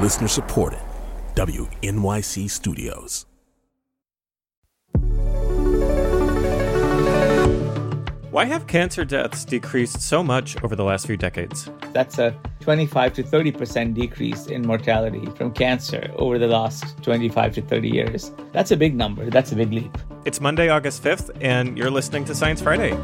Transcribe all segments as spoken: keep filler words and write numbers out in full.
Listener supported. W N Y C Studios. Why have cancer deaths decreased so much over the last few decades? That's a twenty-five to thirty percent decrease in mortality from cancer over the last twenty-five to thirty years. That's a big number. That's a big leap. It's Monday, August fifth, and you're listening to Science Friday.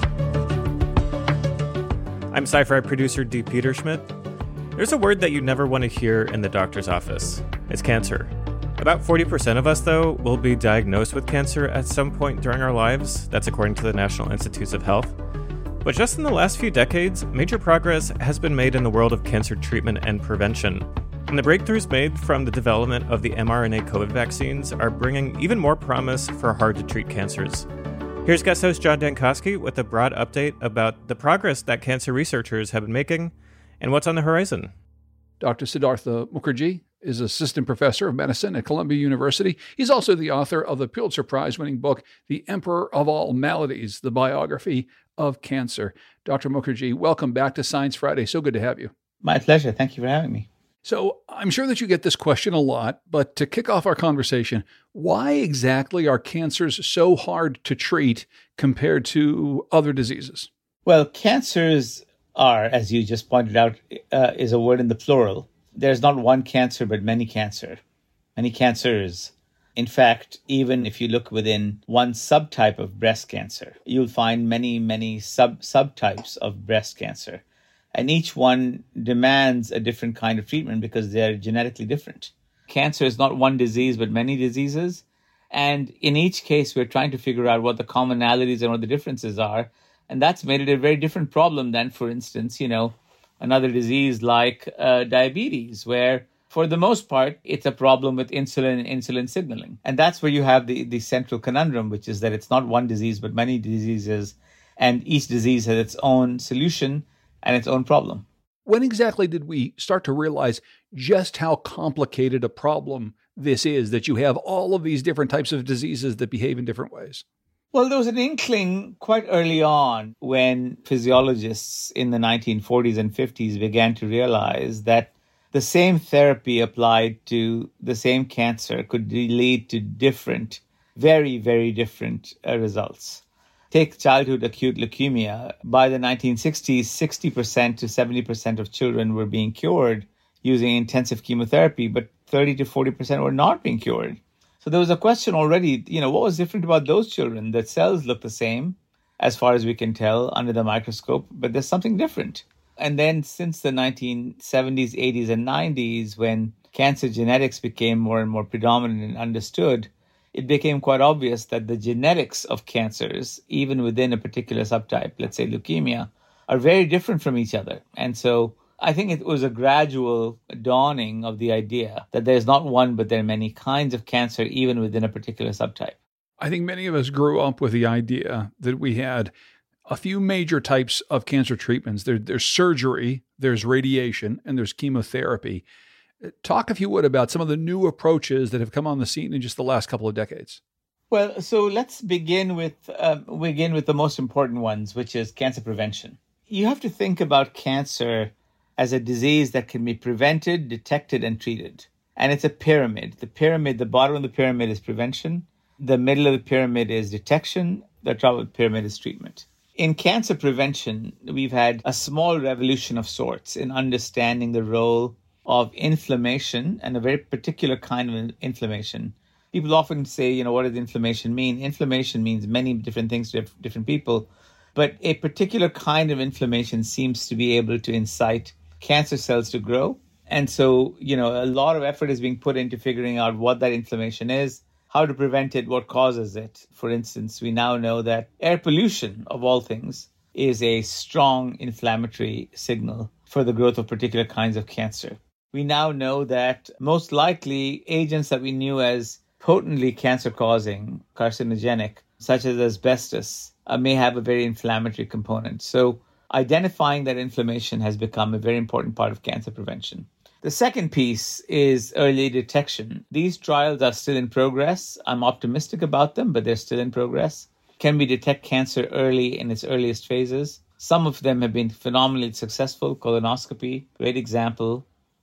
I'm Sci-Fi producer Dee Peterschmidt. There's a word that you never want to hear in the doctor's office. It's cancer. About forty percent of us, though, will be diagnosed with cancer at some point during our lives. That's according to the National Institutes of Health. But just in the last few decades, major progress has been made in the world of cancer treatment and prevention. And the breakthroughs made from the development of the mRNA COVID vaccines are bringing even more promise for hard-to-treat cancers. Here's guest host John Dankosky with a broad update about the progress that cancer researchers have been making and what's on the horizon. Doctor Siddhartha Mukherjee is assistant professor of medicine at Columbia University. He's also the author of the Pulitzer Prize-winning book, The Emperor of All Maladies, the biography of cancer. Doctor Mukherjee, welcome back to Science Friday. So good to have you. My pleasure. Thank you for having me. So I'm sure that you get this question a lot, but to kick off our conversation, why exactly are cancers so hard to treat compared to other diseases? Well, cancers are, as you just pointed out, uh, is a word in the plural. There's not one cancer, but many cancer, many cancers. In fact, even if you look within one subtype of breast cancer, you'll find many, many sub subtypes of breast cancer. And each one demands a different kind of treatment because they're genetically different. Cancer is not one disease, but many diseases. And in each case, we're trying to figure out what the commonalities and what the differences are. And that's made it a very different problem than, for instance, you know, another disease like uh, diabetes, where for the most part, it's a problem with insulin and insulin signaling. And that's where you have the, the central conundrum, which is that it's not one disease, but many diseases. And each disease has its own solution and its own problem. When exactly did we start to realize just how complicated a problem this is, that you have all of these different types of diseases that behave in different ways? Well, there was an inkling quite early on when physiologists in the nineteen forties and fifties began to realize that the same therapy applied to the same cancer could lead to different, very, very different uh, results. Take childhood acute leukemia. By the nineteen sixties, sixty percent to seventy percent of children were being cured using intensive chemotherapy, but thirty to forty percent were not being cured. So there was a question already, you know, what was different about those children? The cells look the same, as far as we can tell, under the microscope, but there's something different. And then since the nineteen seventies, eighties, and nineties, when cancer genetics became more and more predominant and understood, it became quite obvious that the genetics of cancers, even within a particular subtype, let's say leukemia, are very different from each other. And so I think it was a gradual dawning of the idea that there's not one, but there are many kinds of cancer, even within a particular subtype. I think many of us grew up with the idea that we had a few major types of cancer treatments. There, there's surgery, there's radiation, and there's chemotherapy. Talk, if you would, about some of the new approaches that have come on the scene in just the last couple of decades. Well, so let's begin with uh, begin with the most important ones, which is cancer prevention. You have to think about cancer as a disease that can be prevented, detected, and treated. And it's a pyramid. The pyramid, the bottom of the pyramid is prevention. The middle of the pyramid is detection. The top of the pyramid is treatment. In cancer prevention, we've had a small revolution of sorts in understanding the role of inflammation, and a very particular kind of inflammation. People often say, you know, what does inflammation mean? Inflammation means many different things to different people, but a particular kind of inflammation seems to be able to incite cancer cells to grow. And so, you know, a lot of effort is being put into figuring out what that inflammation is, how to prevent it, what causes it. For instance, we now know that air pollution, of all things, is a strong inflammatory signal for the growth of particular kinds of cancer. We now know that most likely agents that we knew as potently cancer-causing, carcinogenic, such as asbestos, uh, may have a very inflammatory component. So identifying that inflammation has become a very important part of cancer prevention. The second piece is early detection. These trials are still in progress. I'm optimistic about them, but they're still in progress. Can we detect cancer early in its earliest phases? Some of them have been phenomenally successful. Colonoscopy, great example.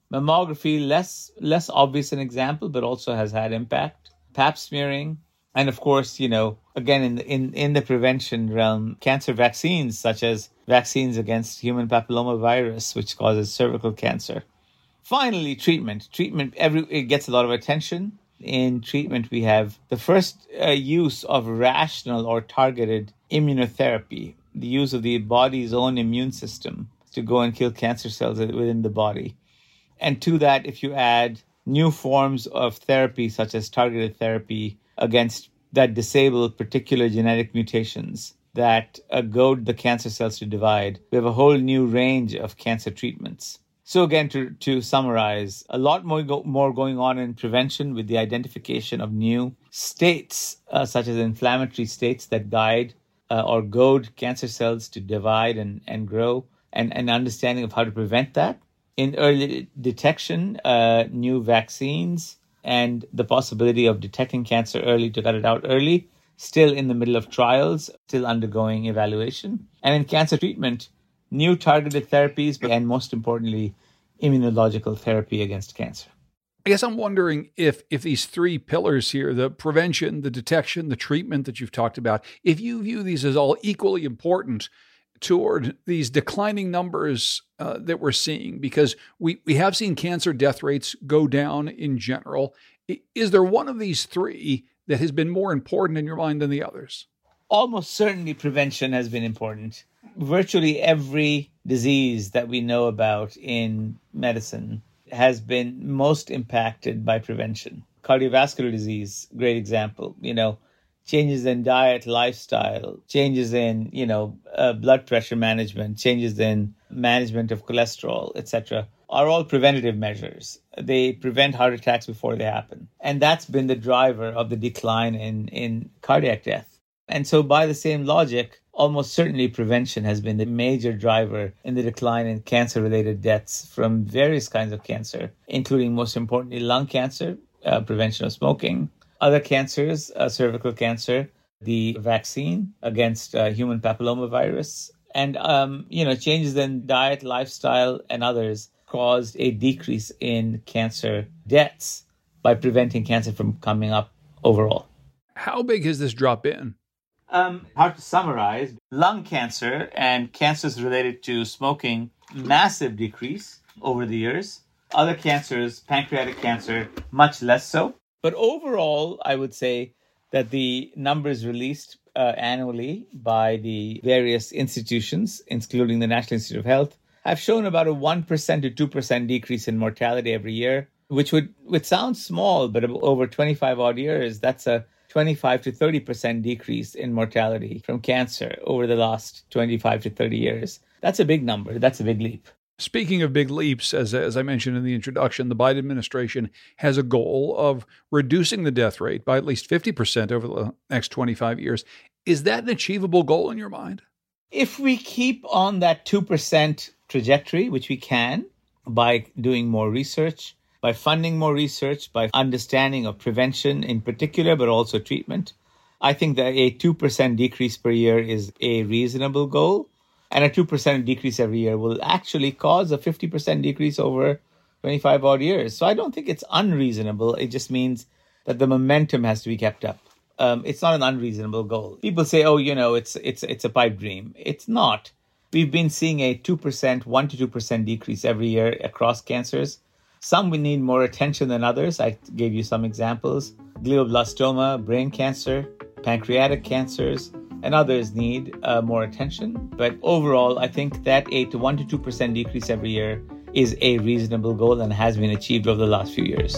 Mammography, less less obvious an example, but also has had impact. Pap smearing. And of course, you know, again, in the, in, in the prevention realm, cancer vaccines, such as vaccines against human papillomavirus, which causes cervical cancer. Finally, treatment. Treatment, every it gets a lot of attention. In treatment, we have the first uh, use of rational or targeted immunotherapy, the use of the body's own immune system to go and kill cancer cells within the body. And to that, if you add new forms of therapy, such as targeted therapy against that disable particular genetic mutations that uh, goad the cancer cells to divide, we have a whole new range of cancer treatments. So again, to, to summarize, a lot more, go, more going on in prevention with the identification of new states, uh, such as inflammatory states that guide uh, or goad cancer cells to divide and, and grow, and an understanding of how to prevent that. In early detection, uh, new vaccines, and the possibility of detecting cancer early to cut it out early, still in the middle of trials, still undergoing evaluation. And in cancer treatment, new targeted therapies, and most importantly, immunological therapy against cancer. I guess I'm wondering if if these three pillars here, the prevention, the detection, the treatment that you've talked about, if you view these as all equally important toward these declining numbers uh, that we're seeing, because we, we have seen cancer death rates go down in general. Is there one of these three that has been more important in your mind than the others? Almost certainly prevention has been important. Virtually every disease that we know about in medicine has been most impacted by prevention. Cardiovascular disease, great example. You know, changes in diet, lifestyle, changes in, you know, uh, blood pressure management, changes in management of cholesterol, et cetera, are all preventative measures. They prevent heart attacks before they happen. And that's been the driver of the decline in, in cardiac death. And so by the same logic, almost certainly prevention has been the major driver in the decline in cancer-related deaths from various kinds of cancer, including, most importantly, lung cancer, uh, prevention of smoking, other cancers, uh, cervical cancer, the vaccine against uh, human papillomavirus, and um, you know, changes in diet, lifestyle, and others caused a decrease in cancer deaths by preventing cancer from coming up overall. How big has this drop been? Um, hard to summarize. Lung cancer and cancers related to smoking, massive decrease over the years. Other cancers, pancreatic cancer, much less so. But overall, I would say that the numbers released uh, annually by the various institutions, including the National Institute of Health, have shown about a one percent to two percent decrease in mortality every year, which would, would sound small, but over twenty-five odd years, that's a twenty-five to thirty percent decrease in mortality from cancer over the last twenty-five to thirty years. That's a big number. That's a big leap. Speaking of big leaps, as, as I mentioned in the introduction, the Biden administration has a goal of reducing the death rate by at least fifty percent over the next twenty-five years. Is that an achievable goal in your mind? If we keep on that two percent trajectory, which we can, by doing more research, by funding more research, by understanding of prevention in particular, but also treatment, I think that a two percent decrease per year is a reasonable goal. And a two percent decrease every year will actually cause a fifty percent decrease over twenty-five odd years. So I don't think it's unreasonable. It just means that the momentum has to be kept up. Um, it's not an unreasonable goal. People say, oh, you know, it's it's it's a pipe dream. It's not. We've been seeing a two percent, one to two percent decrease every year across cancers. Some we need more attention than others. I gave you some examples. Glioblastoma, brain cancer, pancreatic cancers, and others need uh, more attention. But overall, I think that a to one to two percent decrease every year is a reasonable goal and has been achieved over the last few years.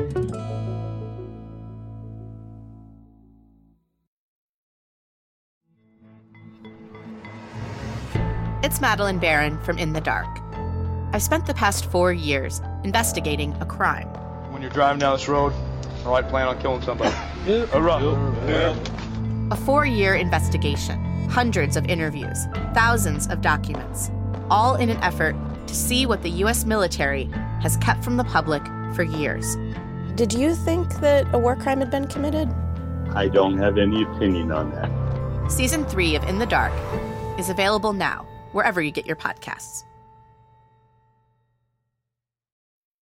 It's Madeline Barron from In the Dark. I've spent the past four years investigating a crime. When you're driving down this road, all right, plan on killing somebody. Yeah. All right. Yeah. A four-year investigation, hundreds of interviews, thousands of documents, all in an effort to see what the U S military has kept from the public for years. Did you think that a war crime had been committed? I don't have any opinion on that. Season three of In the Dark is available now, wherever you get your podcasts.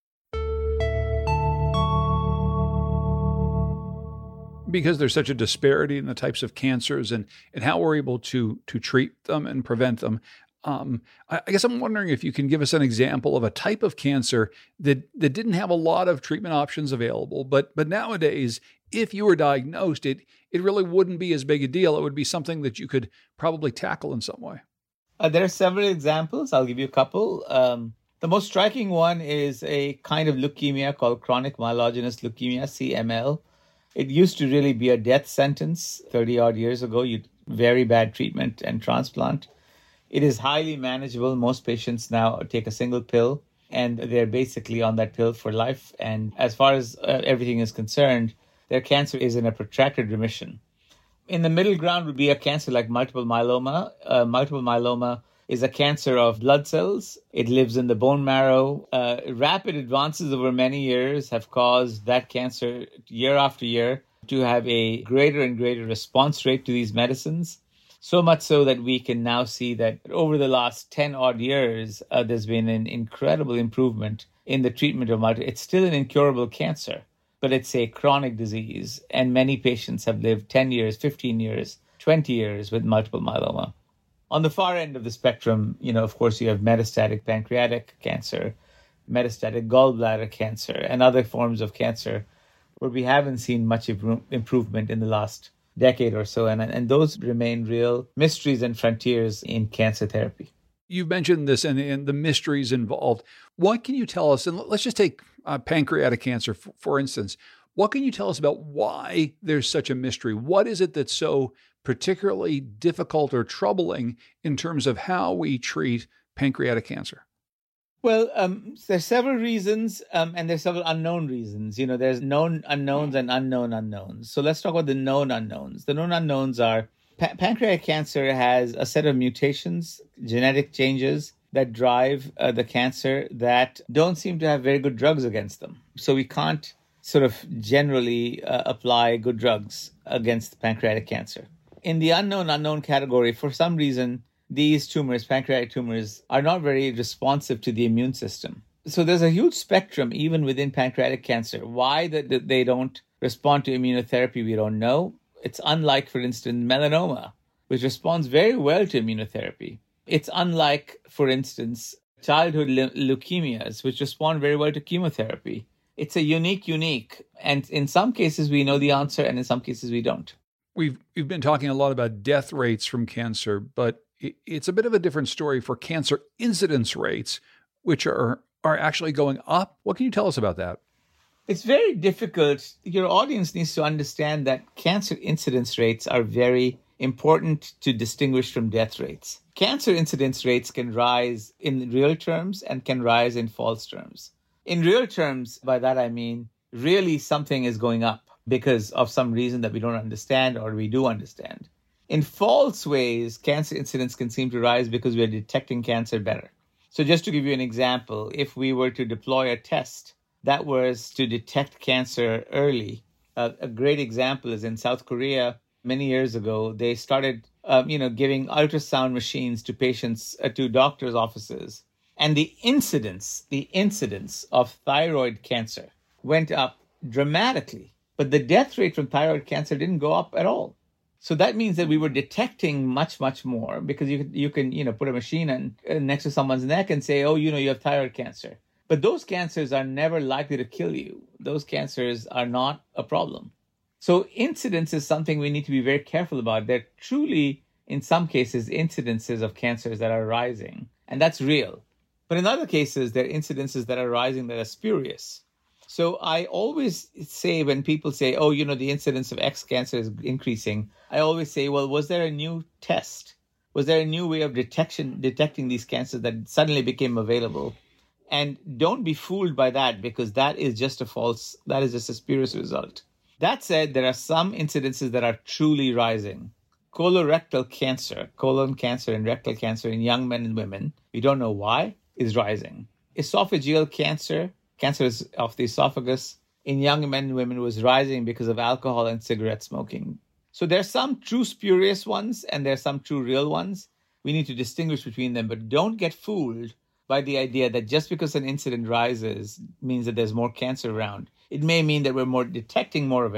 because there's such a disparity in the types of cancers and, and how we're able to to treat them and prevent them. Um, I, I guess I'm wondering if you can give us an example of a type of cancer that, that didn't have a lot of treatment options available, but but nowadays, if you were diagnosed, it it really wouldn't be as big a deal. It would be something that you could probably tackle in some way. Uh, there are several examples. I'll give you a couple. Um, the most striking one is a kind of leukemia called chronic myelogenous leukemia, C M L. It used to really be a death sentence thirty odd years ago. You very bad treatment and transplant. It is highly manageable. Most patients now take a single pill and they're basically on that pill for life. And as far as uh, everything is concerned, their cancer is in a protracted remission. In the middle ground would be a cancer like multiple myeloma. Uh, multiple myeloma is a cancer of blood cells. It lives in the bone marrow. Uh, rapid advances over many years have caused that cancer year after year to have a greater and greater response rate to these medicines. So much so that we can now see that over the last ten odd years, uh, there's been an incredible improvement in the treatment of multiple. It's still an incurable cancer, but it's a chronic disease. And many patients have lived ten years, fifteen years, twenty years with multiple myeloma. On the far end of the spectrum, you know, of course, you have metastatic pancreatic cancer, metastatic gallbladder cancer, and other forms of cancer where we haven't seen much improvement in the last decade or so. And, and those remain real mysteries and frontiers in cancer therapy. You've mentioned this and, and the mysteries involved. What can you tell us? And let's just take uh, pancreatic cancer, for, for instance. What can you tell us about why there's such a mystery? What is it that's so particularly difficult or troubling in terms of how we treat pancreatic cancer? Well, um, there's several reasons, um, and there's several unknown reasons. You know, there's known unknowns and unknown unknowns. So let's talk about the known unknowns. The known unknowns are pa- pancreatic cancer has a set of mutations, genetic changes that drive uh, the cancer that don't seem to have very good drugs against them. So we can't sort of generally uh, apply good drugs against pancreatic cancer. In the unknown unknown category, for some reason, these tumors, pancreatic tumors, are not very responsive to the immune system. So there's a huge spectrum even within pancreatic cancer. Why that they don't respond to immunotherapy, we don't know. It's unlike, for instance, melanoma, which responds very well to immunotherapy. It's unlike, for instance, childhood le- leukemias, which respond very well to chemotherapy. It's a unique, unique. And in some cases, we know the answer, and in some cases, we don't. We've, we've been talking a lot about death rates from cancer, but it's a bit of a different story for cancer incidence rates, which are, are actually going up. What can you tell us about that? It's very difficult. Your audience needs to understand that cancer incidence rates are very important to distinguish from death rates. Cancer incidence rates can rise in real terms and can rise in false terms. In real terms, by that I mean, really something is going up because of some reason that we don't understand or we do understand. In false ways, cancer incidence can seem to rise because we are detecting cancer better. So just to give you an example, if we were to deploy a test that was to detect cancer early, uh, a great example is in South Korea. Many years ago, they started, um, you know, giving ultrasound machines to patients, uh, to doctors' offices. And the incidence, the incidence of thyroid cancer went up dramatically. But the death rate from thyroid cancer didn't go up at all. So that means that we were detecting much, much more because you, you can, you know, put a machine in, uh, next to someone's neck and say, oh, you know, you have thyroid cancer. But those cancers are never likely to kill you. Those cancers are not a problem. So incidence is something we need to be very careful about. There are truly, in some cases, incidences of cancers that are rising, and that's real. But in other cases, there are incidences that are rising that are spurious. So I always say when people say, oh, you know, the incidence of X cancer is increasing, I always say, well, was there a new test? Was there a new way of detection, detecting these cancers that suddenly became available? And don't be fooled by that because that is just a false, that is just a spurious result. That said, there are some incidences that are truly rising. Colorectal cancer, colon cancer and rectal cancer in young men and women, we don't know why, is rising. Esophageal cancer, cancer of the esophagus in young men and women was rising because of alcohol and cigarette smoking. So there are some true spurious ones and there are some true real ones. We need to distinguish between them, but don't get fooled by the idea that just because an incident rises means that there's more cancer around. It may mean that we're more detecting more of it,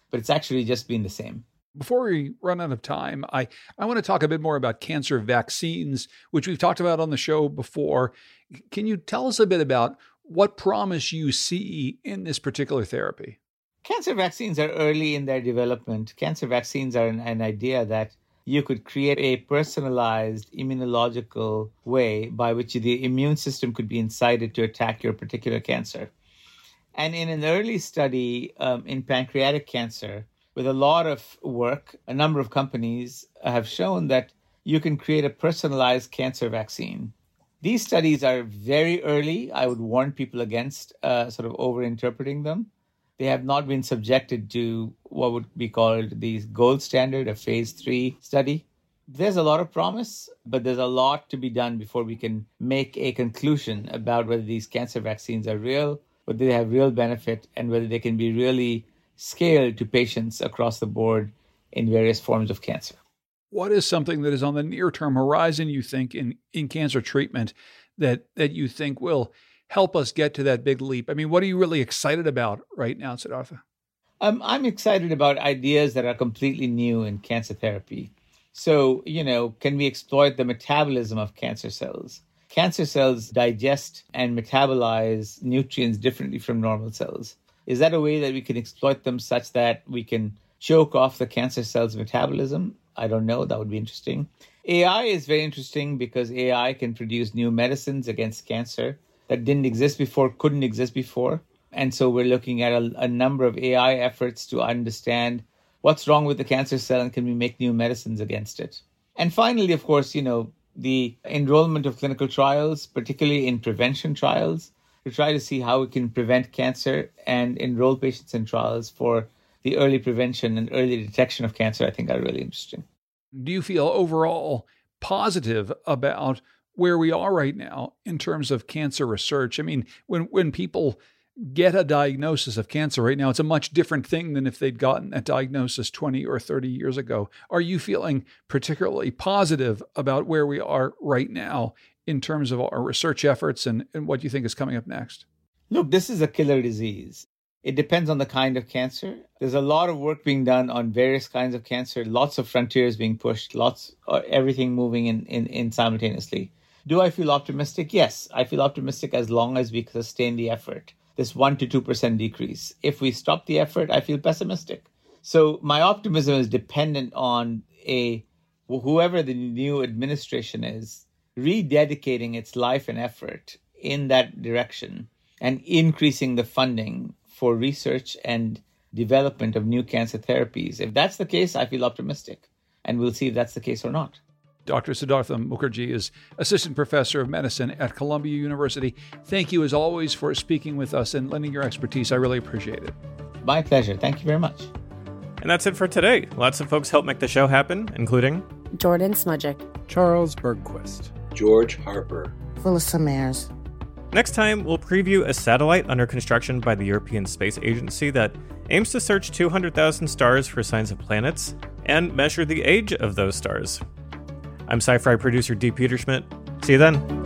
but it's actually just been the same. Before we run out of time, I, I want to talk a bit more about cancer vaccines, which we've talked about on the show before. Can you tell us a bit about what promise you see in this particular therapy? Cancer vaccines are early in their development. Cancer vaccines are an, an idea that you could create a personalized immunological way by which the immune system could be incited to attack your particular cancer. And in an early study um, in pancreatic cancer, with a lot of work, a number of companies have shown that you can create a personalized cancer vaccine. These studies are very early. I would warn people against uh, sort of over-interpreting them. They have not been subjected to what would be called the gold standard, a phase three study. There's a lot of promise, but there's a lot to be done before we can make a conclusion about whether these cancer vaccines are real, whether they have real benefit, and whether they can be really scaled to patients across the board in various forms of cancer. What is something that is on the near-term horizon, you think, in, in cancer treatment that, that you think will help us get to that big leap? I mean, what are you really excited about right now, Siddhartha? Um, I'm excited about ideas that are completely new in cancer therapy. So, you know, can we exploit the metabolism of cancer cells? Cancer cells digest and metabolize nutrients differently from normal cells. Is that a way that we can exploit them such that we can choke off the cancer cell's metabolism? I don't know. That would be interesting. A I is very interesting because A I can produce new medicines against cancer that didn't exist before, couldn't exist before. And so we're looking at a, a number of A I efforts to understand what's wrong with the cancer cell and can we make new medicines against it. And finally, of course, you know, the enrollment of clinical trials, particularly in prevention trials, to try to see how we can prevent cancer and enroll patients in trials for the early prevention and early detection of cancer, I think are really interesting. Do you feel overall positive about where we are right now in terms of cancer research? I mean, when, when people get a diagnosis of cancer right now, it's a much different thing than if they'd gotten a diagnosis twenty or thirty years ago. Are you feeling particularly positive about where we are right now in terms of our research efforts and, and what you think is coming up next? Look, this is a killer disease. It depends on the kind of cancer. There's a lot of work being done on various kinds of cancer, lots of frontiers being pushed, lots of everything moving in, in, in simultaneously. Do I feel optimistic? Yes, I feel optimistic as long as we sustain the effort, this one to two percent decrease. If we stop the effort, I feel pessimistic. So my optimism is dependent on a whoever the new administration is, rededicating its life and effort in that direction and increasing the funding for research and development of new cancer therapies. If that's the case, I feel optimistic. And we'll see if that's the case or not. Doctor Siddhartha Mukherjee is Assistant Professor of Medicine at Columbia University. Thank you, as always, for speaking with us and lending your expertise. I really appreciate it. My pleasure. Thank you very much. And that's it for today. Lots of folks helped make the show happen, including Jordan Smudgick, Charles Bergquist, George Harper, Phyllis Mares. Next time, we'll preview a satellite under construction by the European Space Agency that aims to search two hundred thousand stars for signs of planets and measure the age of those stars. I'm sci-fi producer D. Peter Schmidt. See you then.